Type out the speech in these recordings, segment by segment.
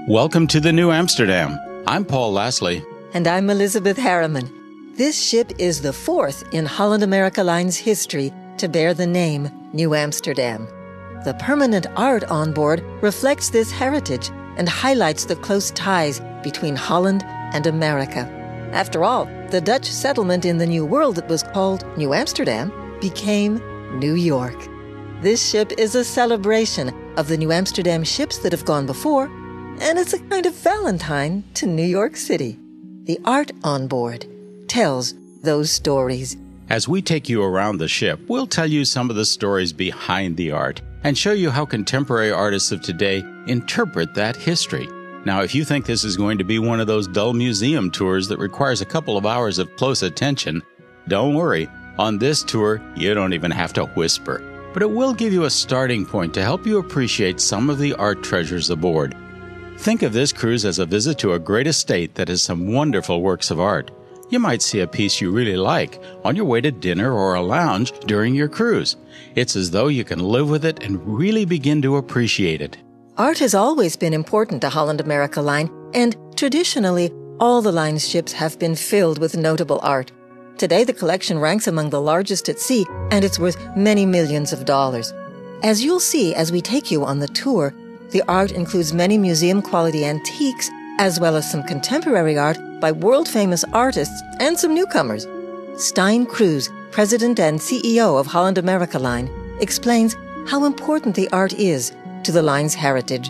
Welcome to the New Amsterdam. I'm Paul Lassley. And I'm Elizabeth Harriman. This ship is the fourth in Holland America Line's history to bear the name New Amsterdam. The permanent art on board reflects this heritage and highlights the close ties between Holland and America. After all, the Dutch settlement in the New World that was called New Amsterdam became New York. This ship is a celebration of the New Amsterdam ships that have gone before, and it's a kind of Valentine to New York City. The art on board tells those stories. As we take you around the ship, we'll tell you some of the stories behind the art and show you how contemporary artists of today interpret that history. Now, if you think this is going to be one of those dull museum tours that requires a couple of hours of close attention, don't worry. On this tour, you don't even have to whisper. But it will give you a starting point to help you appreciate some of the art treasures aboard. Think of this cruise as a visit to a great estate that has some wonderful works of art. You might see a piece you really like on your way to dinner or a lounge during your cruise. It's as though you can live with it and really begin to appreciate it. Art has always been important to Holland America Line, and traditionally, all the line's ships have been filled with notable art. Today, the collection ranks among the largest at sea, and it's worth many millions of dollars. As you'll see as we take you on the tour, the art includes many museum-quality antiques, as well as some contemporary art by world-famous artists and some newcomers. Stijn Cruz, president and CEO of Holland America Line, explains how important the art is to the line's heritage.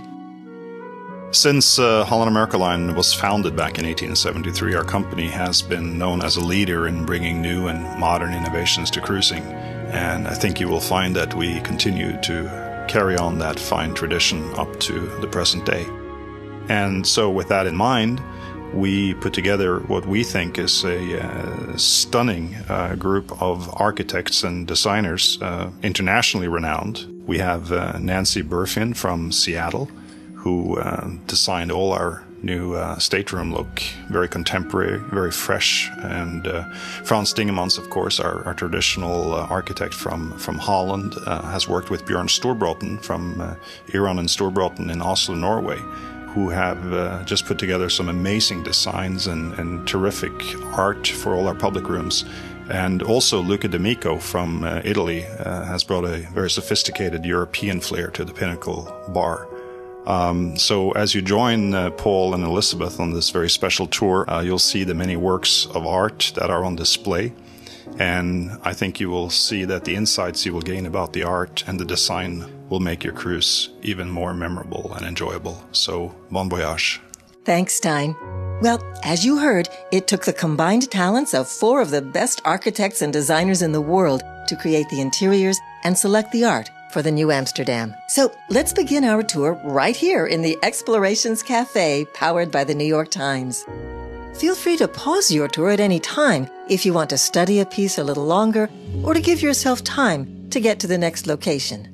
Since Holland America Line was founded back in 1873, our company has been known as a leader in bringing new and modern innovations to cruising. And I think you will find that we continue to carry on that fine tradition up to the present day. And so with that in mind, we put together what we think is a stunning group of architects and designers, internationally renowned. We have Nancy Burfin from Seattle, who designed all our new stateroom look, very contemporary, very fresh. And Frans Dingemans, of course, our traditional architect from Holland, has worked with Bjørn Storbråten from Iran and Storbråten in Oslo, Norway, who have just put together some amazing designs and terrific art for all our public rooms. And also Luca D'Amico from Italy has brought a very sophisticated European flair to the Pinnacle bar. So as you join Paul and Elizabeth on this very special tour, you'll see the many works of art that are on display. And I think you will see that the insights you will gain about the art and the design will make your cruise even more memorable and enjoyable. So, bon voyage. Thanks, Stijn. Well, as you heard, it took the combined talents of four of the best architects and designers in the world to create the interiors and select the art for the New Amsterdam. So let's begin our tour right here in the Explorations Cafe, powered by the New York Times. Feel free to pause your tour at any time if you want to study a piece a little longer or to give yourself time to get to the next location.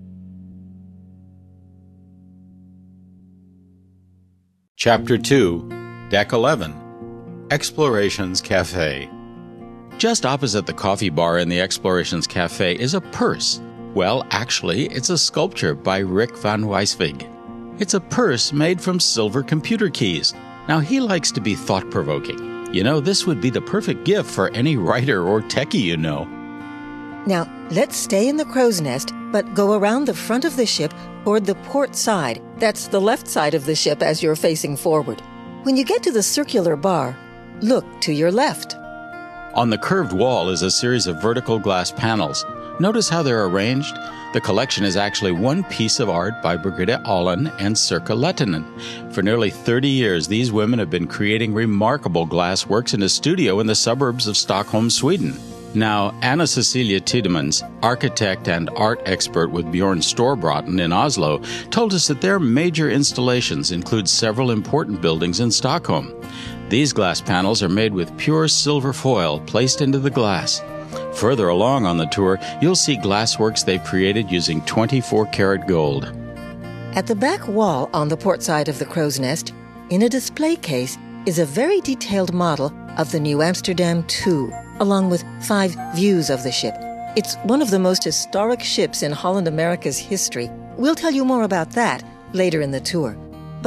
Chapter 2, Deck 11, Explorations Cafe. Just opposite the coffee bar in the Explorations Cafe is a purse. Well, actually, it's a sculpture by Rick van Wijswijk. It's a purse made from silver computer keys. Now, he likes to be thought-provoking. You know, this would be the perfect gift for any writer or techie you know. Now, let's stay in the crow's nest, but go around the front of the ship toward the port side. That's the left side of the ship as you're facing forward. When you get to the circular bar, look to your left. On the curved wall is a series of vertical glass panels. Notice how they're arranged? The collection is actually one piece of art by Birgitte Allen and Sirka Lettinen. For nearly 30 years, these women have been creating remarkable glass works in a studio in the suburbs of Stockholm, Sweden. Now, Anna Cecilia Tidemans, architect and art expert with Bjørn Storbråten in Oslo, told us that their major installations include several important buildings in Stockholm. These glass panels are made with pure silver foil placed into the glass. Further along on the tour, you'll see glassworks they've created using 24-karat gold. At the back wall on the port side of the crow's nest, in a display case, is a very detailed model of the New Amsterdam II, along with 5 views of the ship. It's one of the most historic ships in Holland America's history. We'll tell you more about that later in the tour.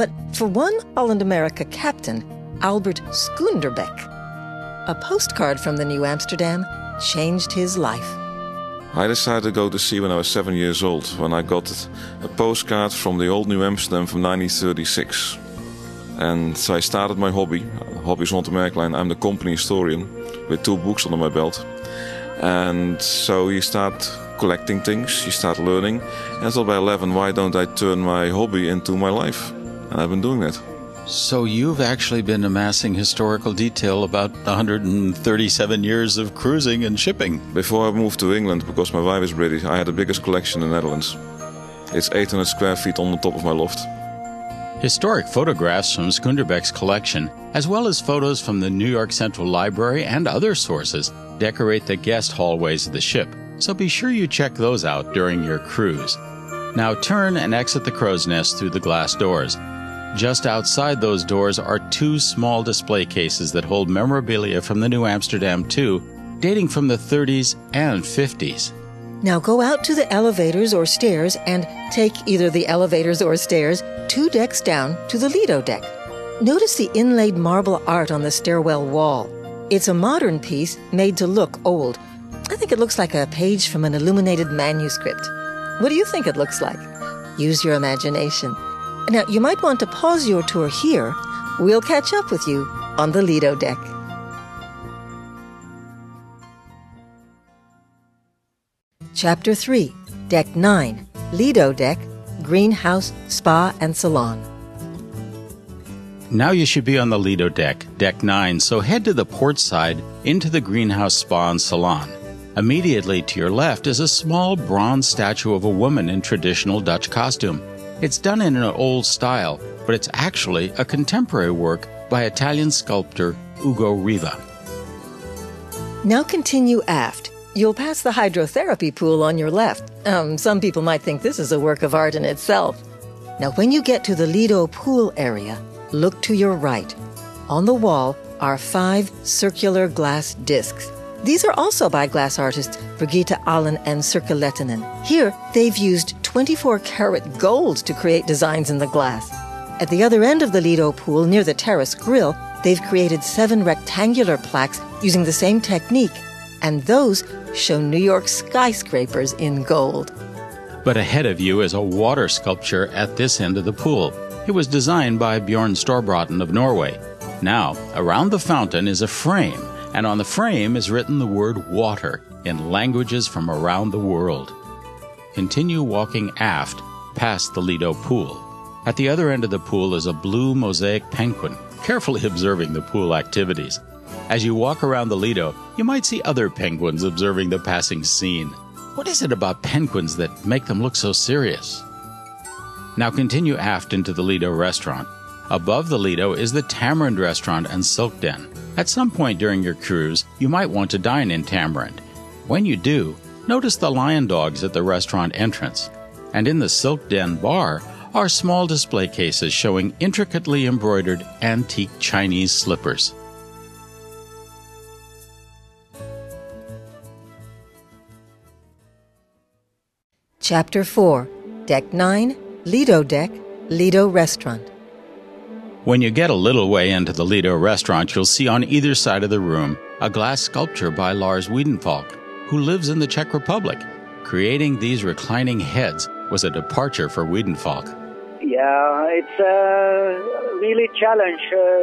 but for one Holland America captain, Albert Skunderbek. A postcard from the New Amsterdam changed his life. I decided to go to sea when I was 7 years old, when I got a postcard from the old New Amsterdam from 1936. And so I started my hobby. Hobby is Holland America Line. I'm the company historian with 2 books under my belt. And so you start collecting things, you start learning. And I thought by 11, why don't I turn my hobby into my life? And I've been doing that. So you've actually been amassing historical detail about 137 years of cruising and shipping. Before I moved to England, because my wife is British, I had the biggest collection in the Netherlands. It's 800 square feet on the top of my loft. Historic photographs from Skunderbek's collection, as well as photos from the New York Central Library and other sources, decorate the guest hallways of the ship, so be sure you check those out during your cruise. Now turn and exit the crow's nest through the glass doors. Just outside those doors are 2 small display cases that hold memorabilia from the New Amsterdam too, dating from the 30s and 50s. Now go out to the elevators or stairs and take either the elevators or stairs 2 decks down to the Lido deck. Notice the inlaid marble art on the stairwell wall. It's a modern piece made to look old. I think it looks like a page from an illuminated manuscript. What do you think it looks like? Use your imagination. Now, you might want to pause your tour here. We'll catch up with you on the Lido deck. Chapter 3, Deck 9, Lido Deck, Greenhouse, Spa and Salon. Now you should be on the Lido deck, Deck 9, so head to the port side into the Greenhouse, Spa and Salon. Immediately to your left is a small bronze statue of a woman in traditional Dutch costume. It's done in an old style, but it's actually a contemporary work by Italian sculptor Ugo Riva. Now continue aft. You'll pass the hydrotherapy pool on your left. Some people might think this is a work of art in itself. Now when you get to the Lido pool area, look to your right. On the wall are 5 circular glass discs. These are also by glass artists Brigitte Allen and Sirke Lettinen. Here, they've used 24-karat gold to create designs in the glass. At the other end of the Lido pool, near the terrace grill, they've created 7 rectangular plaques using the same technique, and those show New York skyscrapers in gold. But ahead of you is a water sculpture at this end of the pool. It was designed by Bjorn Storbråten of Norway. Now, around the fountain is a frame, and on the frame is written the word water in languages from around the world. Continue walking aft past the Lido pool. At the other end of the pool is a blue mosaic penguin, carefully observing the pool activities. As you walk around the Lido, you might see other penguins observing the passing scene. What is it about penguins that make them look so serious? Now continue aft into the Lido restaurant. Above the Lido is the Tamarind Restaurant and Silk Den. At some point during your cruise, you might want to dine in Tamarind. When you do, notice the lion dogs at the restaurant entrance. And in the Silk Den bar are small display cases showing intricately embroidered antique Chinese slippers. Chapter 4, Deck 9, Lido Deck, Lido Restaurant. When you get a little way into the Lido restaurant, you'll see on either side of the room a glass sculpture by Lars Wiedenfalk, who lives in the Czech Republic. Creating these reclining heads was a departure for Wiedenfalk. Yeah, it's really a challenge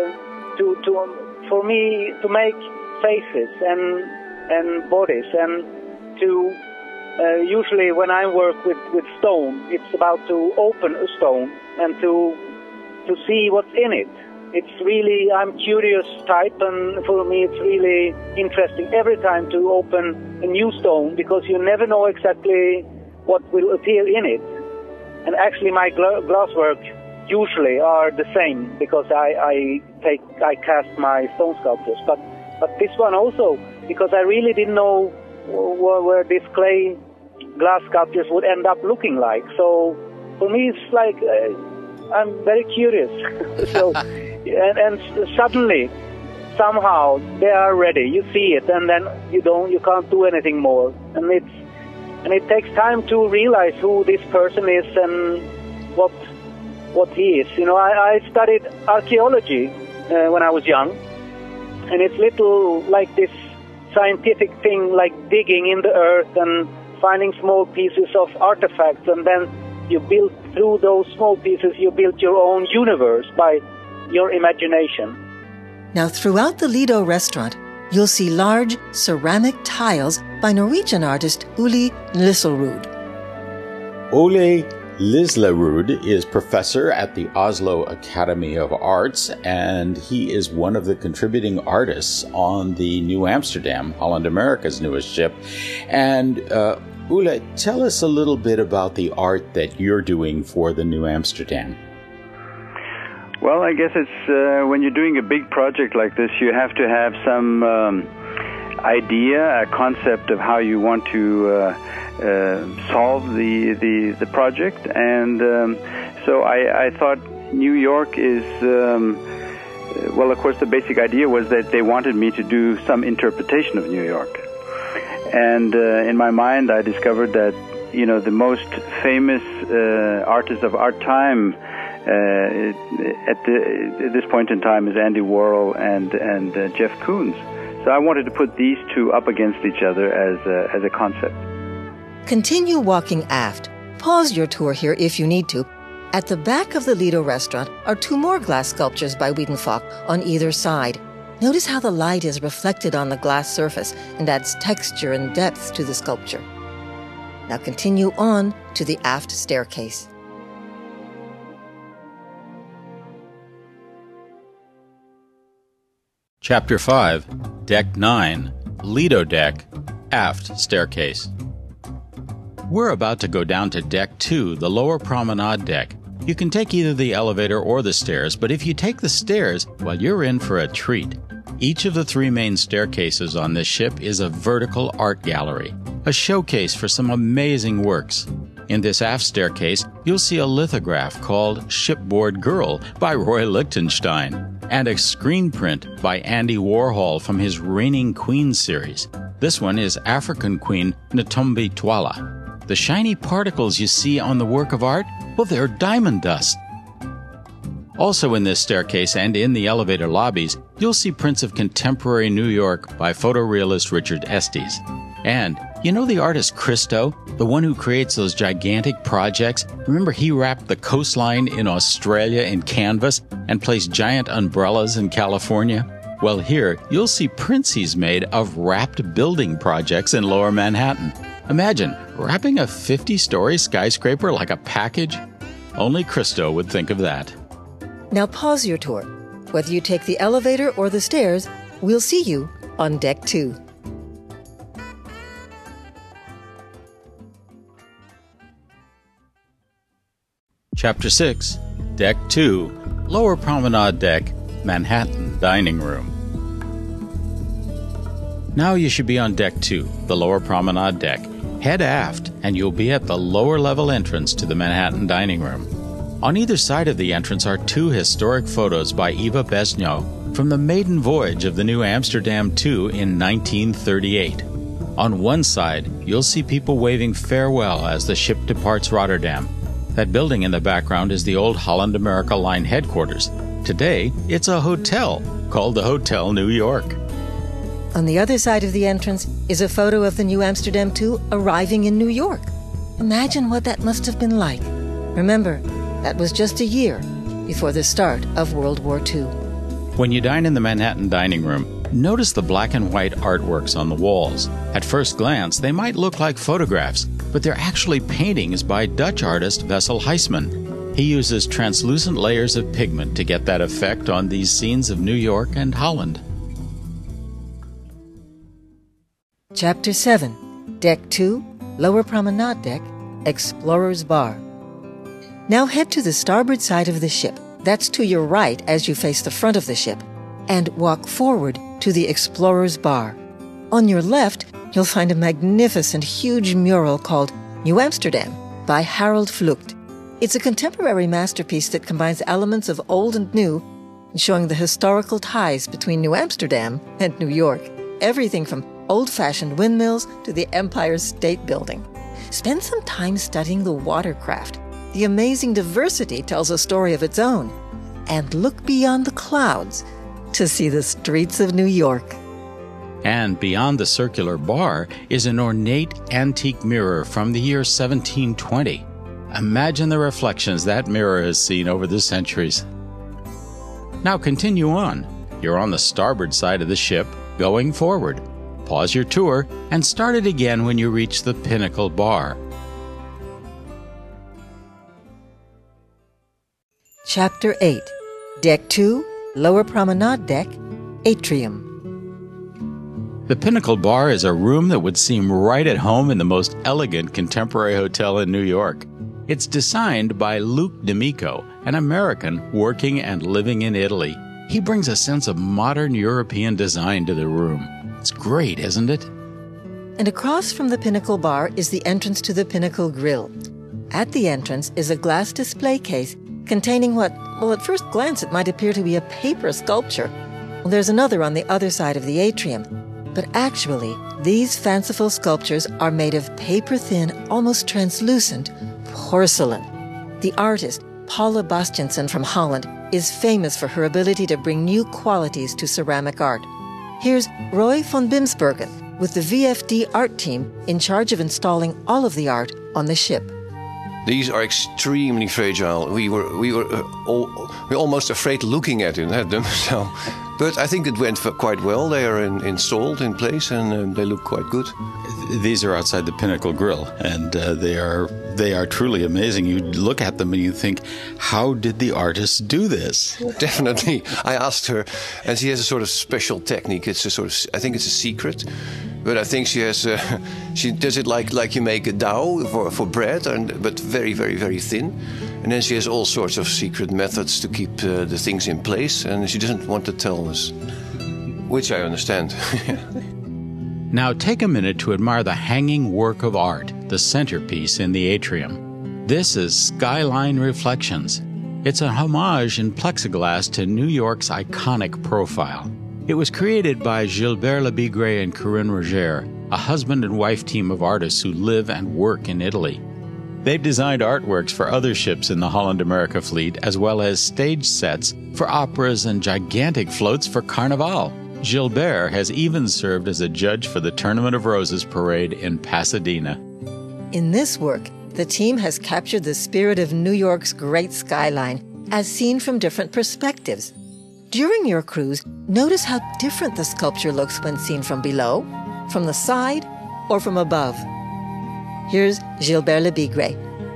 for me to make faces and bodies, and to usually when I work with stone, it's about to open a stone and to see what's in it. It's really, I'm curious type, and for me it's really interesting every time to open a new stone, because you never know exactly what will appear in it. And actually my glasswork usually are the same, because I cast my stone sculptures. But this one also, because I really didn't know where this clay glass sculptures would end up looking like. So for me it's like I'm very curious. So and suddenly somehow they are ready. You see it, and then you can't do anything more. And it takes time to realize who this person is and what he is. You know, I studied archaeology when I was young, and it's little like this scientific thing, like digging in the earth and finding small pieces of artifacts, and then you build, through those small pieces, you build your own universe by your imagination. Now, throughout the Lido restaurant, you'll see large ceramic tiles by Norwegian artist Uli Lisselrud. Ole Lislerud is professor at the Oslo Academy of Arts, and he is one of the contributing artists on the New Amsterdam, Holland America's newest ship. And Ole, tell us a little bit about the art that you're doing for the New Amsterdam. Well, I guess it's when you're doing a big project like this, you have to have some idea, a concept of how you want to solve the project. And so I thought New York is, well, of course, the basic idea was that they wanted me to do some interpretation of New York. And in my mind, I discovered that, you know, the most famous artist of our time at this point in time is Andy Warhol and Jeff Koons. So I wanted to put these two up against each other as a concept. Continue walking aft. Pause your tour here if you need to. At the back of the Lido restaurant are two more glass sculptures by Wiedenfock on either side. Notice how the light is reflected on the glass surface and adds texture and depth to the sculpture. Now continue on to the aft staircase. Chapter 5, Deck 9, Lido Deck, Aft Staircase. We're about to go down to Deck 2, the lower promenade deck. You can take either the elevator or the stairs, but if you take the stairs, well, you're in for a treat. Each of the three main staircases on this ship is a vertical art gallery, a showcase for some amazing works. In this aft staircase, you'll see a lithograph called Shipboard Girl by Roy Lichtenstein, and a screen print by Andy Warhol from his Reigning Queen series. This one is African Queen Ntombi Twala. The shiny particles you see on the work of art, well, they're diamond dust. Also in this staircase and in the elevator lobbies, you'll see prints of contemporary New York by photorealist Richard Estes. And you know the artist Christo, the one who creates those gigantic projects? Remember he wrapped the coastline in Australia in canvas and placed giant umbrellas in California? Well, here you'll see prints he's made of wrapped building projects in Lower Manhattan. Imagine wrapping a 50-story skyscraper like a package. Only Christo would think of that. Now pause your tour. Whether you take the elevator or the stairs, we'll see you on Deck 2. Chapter 6, Deck 2, Lower Promenade Deck, Manhattan Dining Room. Now you should be on Deck 2, the Lower Promenade Deck. Head aft, and you'll be at the lower level entrance to the Manhattan Dining Room. On either side of the entrance are two historic photos by Eva Besnio from the maiden voyage of the New Amsterdam II in 1938. On one side, you'll see people waving farewell as the ship departs Rotterdam. That building in the background is the old Holland America Line headquarters. Today, it's a hotel called the Hotel New York. On the other side of the entrance is a photo of the New Amsterdam II arriving in New York. Imagine what that must have been like. Remember, that was just a year before the start of World War II. When you dine in the Manhattan Dining Room, notice the black and white artworks on the walls. At first glance, they might look like photographs, but they're actually paintings by Dutch artist Wessel Heisman. He uses translucent layers of pigment to get that effect on these scenes of New York and Holland. Chapter 7, Deck 2, Lower Promenade Deck, Explorer's Bar. Now head to the starboard side of the ship. That's to your right as you face the front of the ship, and walk forward to the Explorer's Bar. On your left, you'll find a magnificent, huge mural called New Amsterdam by Harold Vlucht. It's a contemporary masterpiece that combines elements of old and new, showing the historical ties between New Amsterdam and New York. Everything from old-fashioned windmills to the Empire State Building. Spend some time studying the watercraft. the amazing diversity tells a story of its own. And look beyond the clouds to see the streets of New York. And beyond the circular bar is an ornate antique mirror from the year 1720. Imagine the reflections that mirror has seen over the centuries. Now continue on. You're on the starboard side of the ship, going forward. Pause your tour and start it again when you reach the Pinnacle Bar. Chapter 8. Deck 2, Lower Promenade Deck, Atrium. The Pinnacle Bar is a room that would seem right at home in the most elegant contemporary hotel in New York. It's designed by Luc D'Amico, an American working and living in Italy. He brings a sense of modern European design to the room. It's great, isn't it? And across from the Pinnacle Bar is the entrance to the Pinnacle Grill. At the entrance is a glass display case containing what, well, at first glance it might appear to be a paper sculpture. Well, there's another on the other side of the atrium. But actually, these fanciful sculptures are made of paper-thin, almost translucent porcelain. The artist, Paula Bastiansen from Holland, is famous for her ability to bring new qualities to ceramic art. Here's Roy von Bimsbergen with the VFD art team in charge of installing all of the art on the ship. These are extremely fragile. We were almost afraid looking at them. So, but I think it went quite well. They are installed in place, and they look quite good. These are outside the Pinnacle Grill, and they are truly amazing. You look at them and you think, how did the artist do this? Definitely. I asked her, and she has a sort of special technique. It's a sort of, I think it's a secret. But I think she has. She does it like you make a dough for bread, but very, very, very thin. And then she has all sorts of secret methods to keep the things in place, and she doesn't want to tell us, which I understand. Now take a minute to admire the hanging work of art, the centerpiece in the atrium. This is Skyline Reflections. It's a homage in plexiglass to New York's iconic profile. It was created by Gilbert Lebigre and Corinne Roger, a husband and wife team of artists who live and work in Italy. They've designed artworks for other ships in the Holland America fleet, as well as stage sets for operas and gigantic floats for Carnival. Gilbert has even served as a judge for the Tournament of Roses parade in Pasadena. In this work, the team has captured the spirit of New York's great skyline as seen from different perspectives. During your cruise, notice how different the sculpture looks when seen from below, from the side, or from above. Here's Gilbert Lebigre.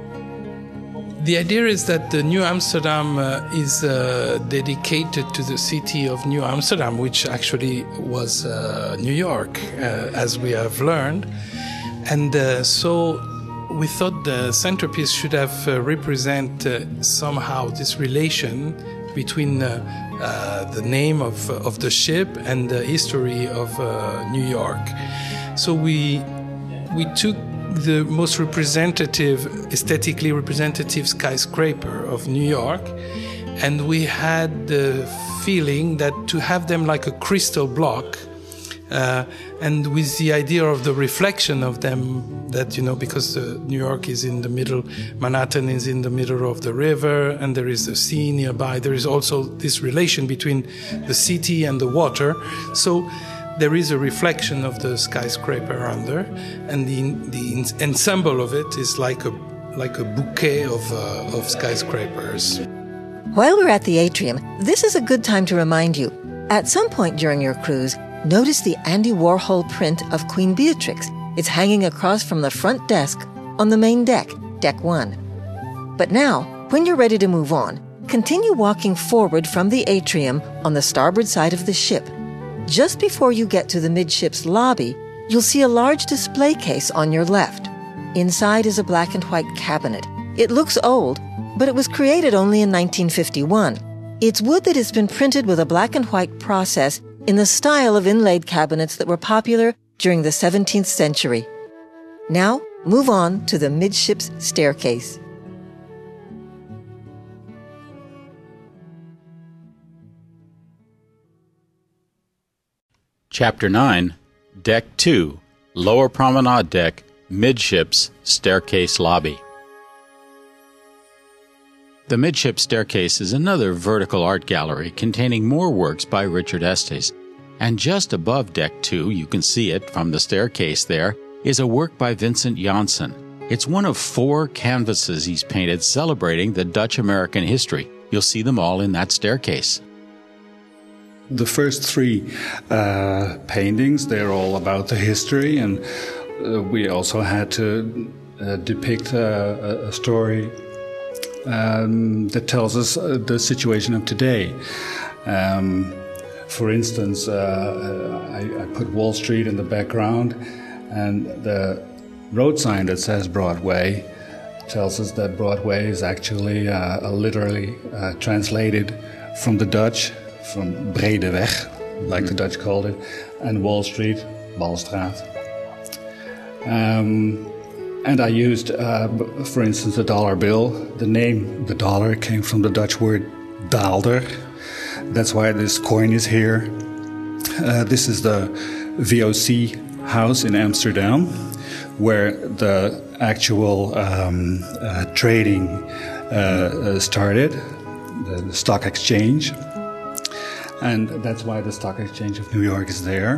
The idea is that the New Amsterdam is dedicated to the city of New Amsterdam, which actually was New York, as we have learned. And so we thought the centerpiece should have represent somehow this relation between the name of the ship and the history of New York. So we took the most aesthetically representative skyscraper of New York, and we had the feeling that to have them like a crystal block, and with the idea of the reflection of them, that, because New York is in the middle, Manhattan is in the middle of the river, and there is the sea nearby. There is also this relation between the city and the water. So there is a reflection of the skyscraper under, and the ensemble of it is like a bouquet of skyscrapers. While we're at the atrium, this is a good time to remind you, at some point during your cruise, notice the Andy Warhol print of Queen Beatrix. It's hanging across from the front desk on the main deck, Deck 1. But now, when you're ready to move on, continue walking forward from the atrium on the starboard side of the ship. Just before you get to the midships lobby, you'll see a large display case on your left. Inside is a black and white cabinet. It looks old, but it was created only in 1951. It's wood that has been printed with a black and white process in the style of inlaid cabinets that were popular during the 17th century. Now, move on to the midships staircase. Chapter 9, Deck 2, Lower Promenade Deck, Midships, Staircase Lobby. The midship staircase is another vertical art gallery containing more works by Richard Estes. And just above Deck 2, you can see it from the staircase there, is a work by Vincent Janssen. It's one of 4 canvases he's painted celebrating the Dutch-American history. You'll see them all in that staircase. The first 3 paintings, they're all about the history, and we also had to depict a story that tells us the situation of today. For instance, I put Wall Street in the background, and the road sign that says Broadway tells us that Broadway is actually literally translated from the Dutch, from Brede Weg, like the Dutch called it, and Wall Street, Walstraat. And I used, for instance, the dollar bill. The name, the dollar, came from the Dutch word daalder. That's why this coin is here. This is the VOC house in Amsterdam, where the actual trading started, the stock exchange. And that's why the Stock Exchange of New York is there,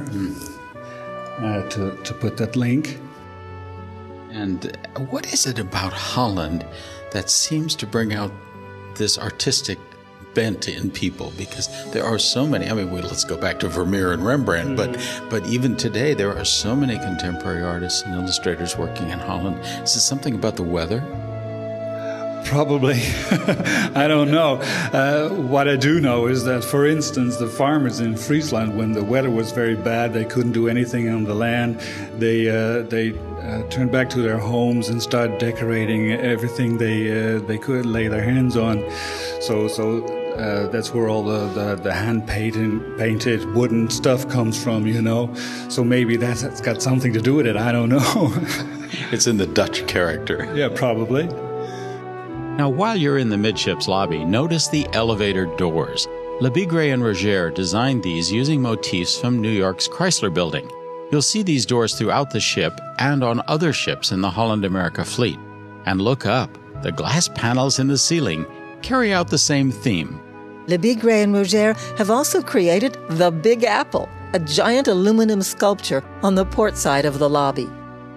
to put that link. And what is it about Holland that seems to bring out this artistic bent in people? Because there are so many, let's go back to Vermeer and Rembrandt, but even today there are so many contemporary artists and illustrators working in Holland. Is this something about the weather? Probably. I don't know. What I do know is that, for instance, the farmers in Friesland, when the weather was very bad, they couldn't do anything on the land. They turned back to their homes and started decorating everything they could lay their hands on. So that's where all the hand painted wooden stuff comes from, you know. So maybe that's got something to do with it. I don't know. It's in the Dutch character. Yeah, probably. Now, while you're in the midships lobby, notice the elevator doors. Lebigre and Roger designed these using motifs from New York's Chrysler Building. You'll see these doors throughout the ship and on other ships in the Holland America fleet. And look up, the glass panels in the ceiling carry out the same theme. Lebigre and Roger have also created the Big Apple, a giant aluminum sculpture on the port side of the lobby.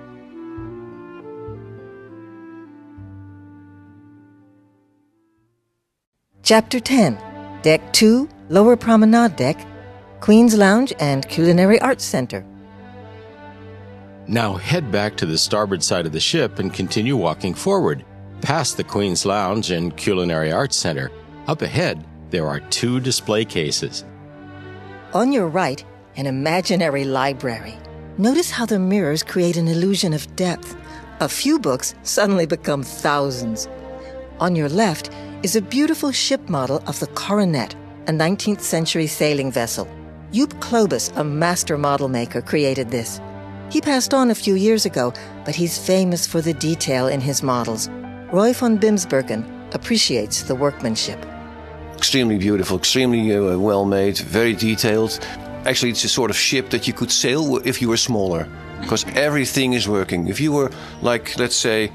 Chapter 10, Deck 2, Lower Promenade Deck, Queen's Lounge and Culinary Arts Center. Now head back to the starboard side of the ship and continue walking forward, past the Queen's Lounge and Culinary Arts Center. Up ahead, there are 2 display cases. On your right, an imaginary library. Notice how the mirrors create an illusion of depth. A few books suddenly become thousands. On your left is a beautiful ship model of the Coronet, a 19th century sailing vessel. Joop Clobus, a master model maker, created this. He passed on a few years ago, but he's famous for the detail in his models. Roy van Bimsbergen appreciates the workmanship. Extremely beautiful, extremely well made, very detailed. Actually, it's a sort of ship that you could sail if you were smaller, because everything is working. If you were, like, let's say,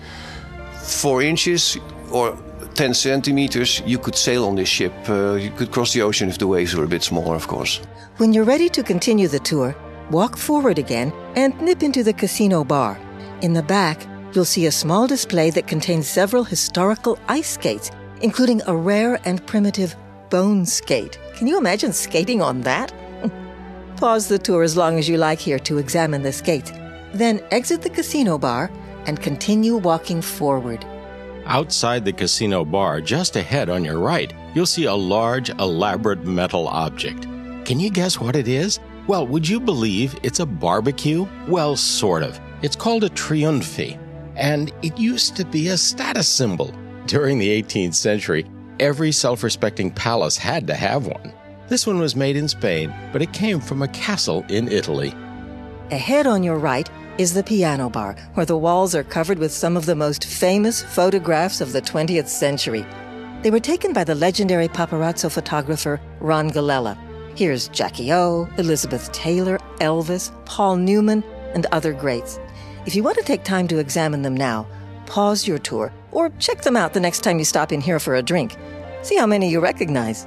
4 inches or 10 centimeters, you could sail on this ship. You could cross the ocean if the waves were a bit smaller, of course. When you're ready to continue the tour, walk forward again and nip into the casino bar. In the back, you'll see a small display that contains several historical ice skates, including a rare and primitive bone skate. Can you imagine skating on that? Pause the tour as long as you like here to examine the skates. Then exit the casino bar and continue walking forward. Outside the casino bar, just ahead on your right, you'll see a large, elaborate metal object. Can you guess what it is? Well, would you believe it's a barbecue? Well, sort of. It's called a triumphi, and it used to be a status symbol. During the 18th century, every self-respecting palace had to have one. This one was made in Spain, but it came from a castle in Italy. Ahead on your right is the piano bar, where the walls are covered with some of the most famous photographs of the 20th century. They were taken by the legendary paparazzo photographer Ron Galella. Here's Jackie O, Elizabeth Taylor, Elvis, Paul Newman, and other greats. If you want to take time to examine them now, pause your tour or check them out the next time you stop in here for a drink. See how many you recognize.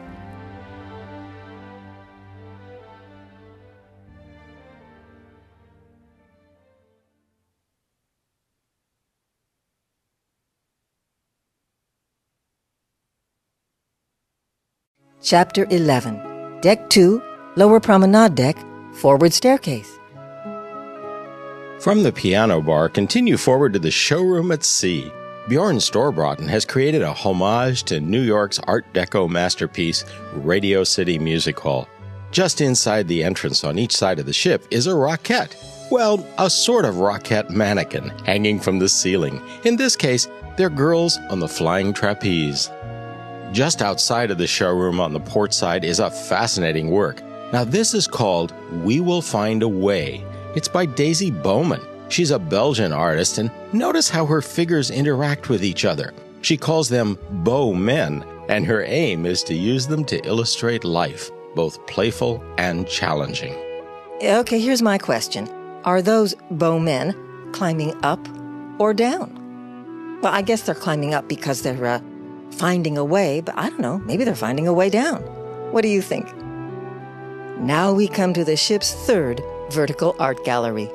Chapter 11. Deck 2, Lower Promenade Deck, Forward Staircase. From the piano bar, continue forward to the showroom at sea. Bjorn Storbråten has created a homage to New York's Art Deco masterpiece, Radio City Music Hall. Just inside the entrance on each side of the ship is a rockette. Well, a sort of rockette mannequin hanging from the ceiling. In this case, they're girls on the flying trapeze. Just outside of the showroom on the port side is a fascinating work. Now this is called We Will Find a Way. It's by Daisy Bowman. She's a Belgian artist, and notice how her figures interact with each other. She calls them bow men, and her aim is to use them to illustrate life, both playful and challenging. Okay, here's my question. Are those bow men climbing up or down? Well, I guess they're climbing up because they're finding a way, but I don't know, maybe they're finding a way down. What do you think? Now we come to the ship's third vertical art gallery.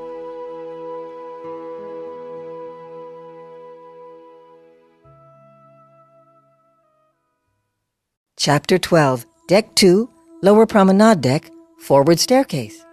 Chapter 12, Deck 2, Lower Promenade Deck, Forward Staircase.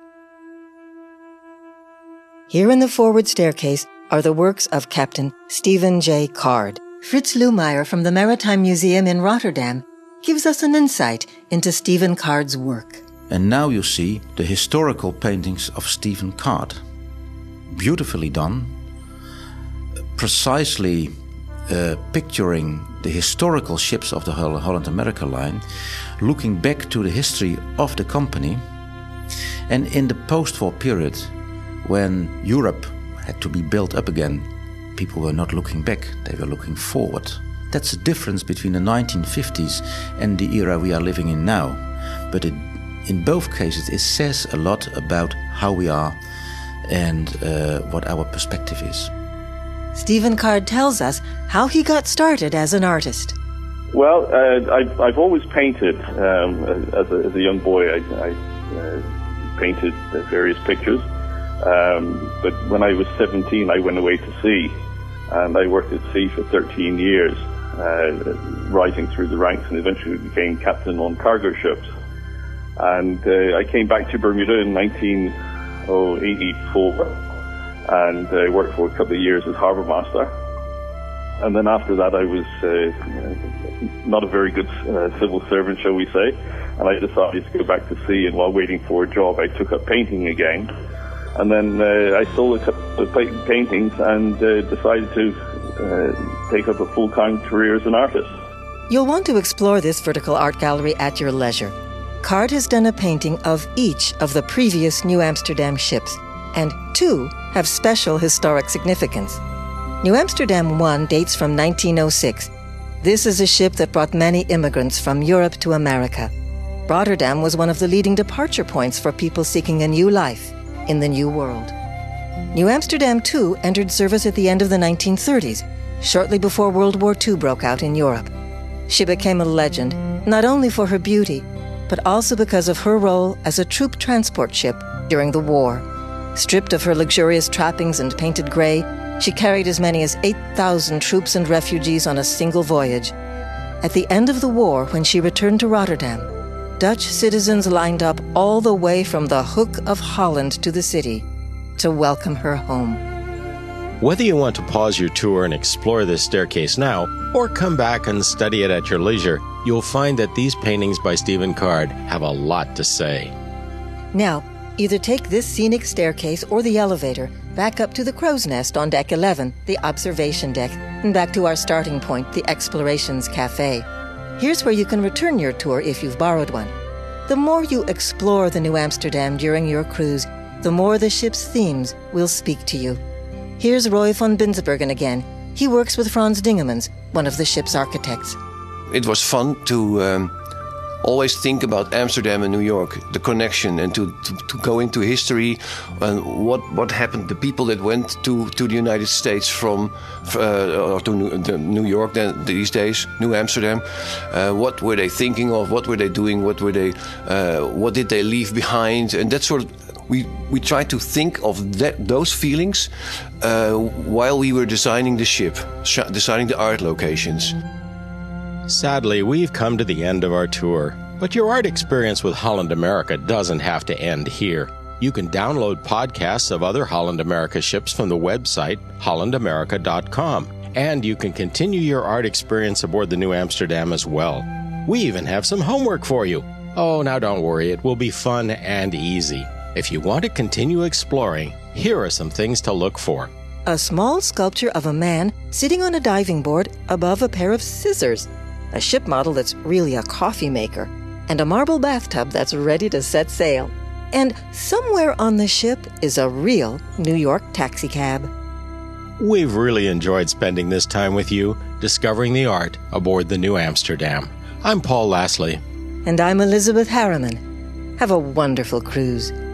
Here in the forward staircase are the works of Captain Stephen J. Card. Fritz Luhmeyer from the Maritime Museum in Rotterdam gives us an insight into Stephen Card's work. And now you see the historical paintings of Stephen Card. Beautifully done, precisely picturing the historical ships of the Holland America Line, looking back to the history of the company. And in the post-war period, when Europe had to be built up again, people were not looking back, they were looking forward. That's the difference between the 1950s and the era we are living in now. But in both cases, it says a lot about how we are and what our perspective is. Stephen Card tells us how he got started as an artist. Well, I've always painted. As a young boy, I painted various pictures. But when I was 17, I went away to sea, and I worked at sea for 13 years, rising through the ranks, and eventually became captain on cargo ships. And I came back to Bermuda in 1984, and I worked for a couple of years as harbour master. And then after that, I was not a very good civil servant, shall we say, and I decided to go back to sea. And while waiting for a job, I took up painting again. And then I sold a couple of paintings and decided to take up a full-time career as an artist. You'll want to explore this vertical art gallery at your leisure. Card has done a painting of each of the previous New Amsterdam ships, and 2 have special historic significance. New Amsterdam 1 dates from 1906. This is a ship that brought many immigrants from Europe to America. Rotterdam was one of the leading departure points for people seeking a new life in the New World. New Amsterdam 2 entered service at the end of the 1930s, shortly before World War II broke out in Europe. She became a legend, not only for her beauty, but also because of her role as a troop transport ship during the war. Stripped of her luxurious trappings and painted gray, she carried as many as 8,000 troops and refugees on a single voyage. At the end of the war, when she returned to Rotterdam, Dutch citizens lined up all the way from the Hook of Holland to the city to welcome her home. Whether you want to pause your tour and explore this staircase now, or come back and study it at your leisure, you'll find that these paintings by Stephen Card have a lot to say. Now, either take this scenic staircase or the elevator back up to the Crow's Nest on Deck 11, the observation deck, and back to our starting point, the Explorations Cafe. Here's where you can return your tour if you've borrowed one. The more you explore the New Amsterdam during your cruise, the more the ship's themes will speak to you. Here's Roy von Binsbergen again. He works with Frans Dingemans, one of the ship's architects. It was fun to always think about Amsterdam and New York, the connection, and to go into history and what happened, the people that went to the United States from or to New York then these days, New Amsterdam. What were they thinking of? What were they doing? What did they leave behind? And that sort of. We tried to think of those feelings while we were designing the ship, designing the art locations. Sadly, we've come to the end of our tour, but your art experience with Holland America doesn't have to end here. You can download podcasts of other Holland America ships from the website hollandamerica.com, and you can continue your art experience aboard the New Amsterdam as well. We even have some homework for you. Oh, now don't worry, it will be fun and easy. If you want to continue exploring, here are some things to look for. A small sculpture of a man sitting on a diving board above a pair of scissors, a ship model that's really a coffee maker, and a marble bathtub that's ready to set sail. And somewhere on the ship is a real New York taxicab. We've really enjoyed spending this time with you, discovering the art aboard the New Amsterdam. I'm Paul Lassley. And I'm Elizabeth Harriman. Have a wonderful cruise.